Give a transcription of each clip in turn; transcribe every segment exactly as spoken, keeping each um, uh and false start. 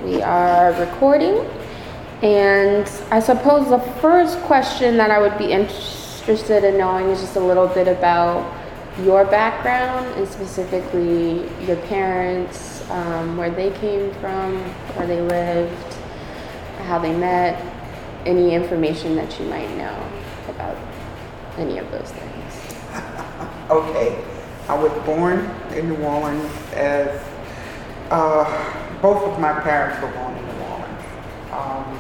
We are recording, and I suppose the first question that I would be interested in knowing is just a little bit about your background, and specifically your parents, um, where they came from, where they lived, how they met, any information that you might know about any of those things. Okay, I was born in New Orleans as uh, both of my parents were born in New Orleans. Um,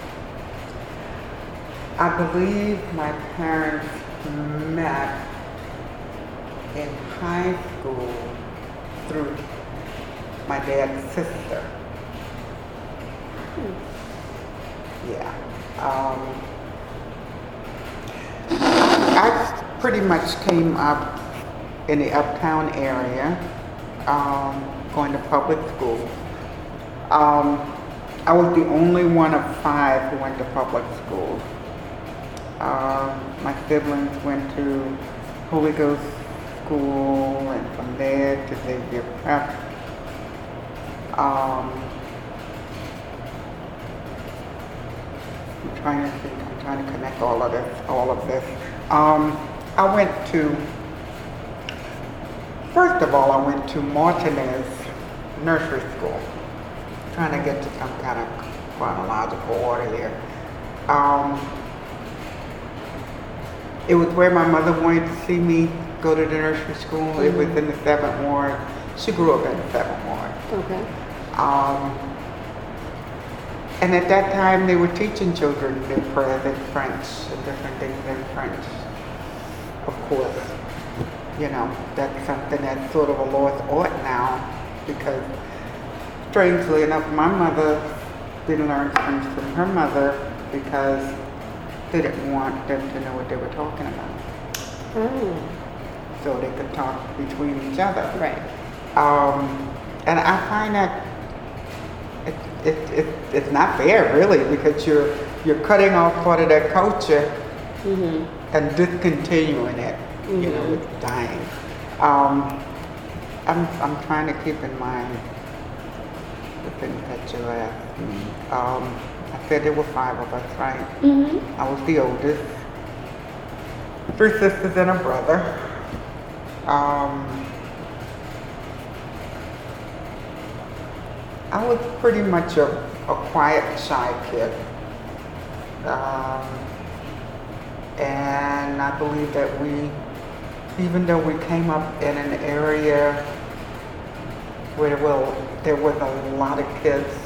I believe my parents met in high school through my dad's sister. Hmm. Yeah. Um, I pretty much came up in the uptown area, um, going to public school. Um, I was the only one of five who went to public school. Um, my siblings went to Holy Ghost School, and from there to Xavier Prep. Um, I'm trying to think, I'm trying to connect all of this, all of this. Um, I went to, first of all, I went to Martinez Nursery School. Trying to get to some kind of chronological order here. Um, it was where my mother wanted to see me go to the nursery school. Mm-hmm. It was in the seventh ward. She grew up in the seventh ward. Okay. Um, and at that time, they were teaching children their prayers in French and different things in French. Of course, you know, that's something that's sort of a lost art now, because strangely enough, my mother didn't learn French from her mother because they didn't want them to know what they were talking about. Mm. So they could talk between each other. Right. Um, and I find that it, it, it, it's not fair, really, because you're you're cutting off part of their culture, mm-hmm. and discontinuing it, mm-hmm. you know, with dying. Um, I'm I'm trying to keep in mind the things that you asked me. Um, I said there were five of us, right? Mm-hmm. I was the oldest. Three sisters and a brother. Um, I was pretty much a, a quiet, shy kid. Um, and I believe that we, even though we came up in an area where, well, there was a lot of kids